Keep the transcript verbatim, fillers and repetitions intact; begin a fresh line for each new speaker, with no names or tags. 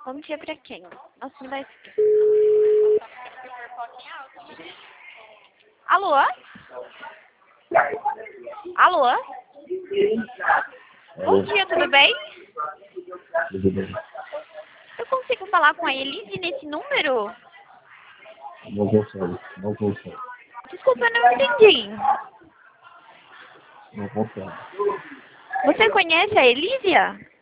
Bom dia pra quem? Nossa, me dá isso aqui. Alô? Alô? Bom dia, tudo bem?
Tudo bem.
Eu consigo falar com a Elise nesse número?
Não consegue, não consegue,
Desculpa, eu não entendi.
não consegue.
Você conhece a Elísia?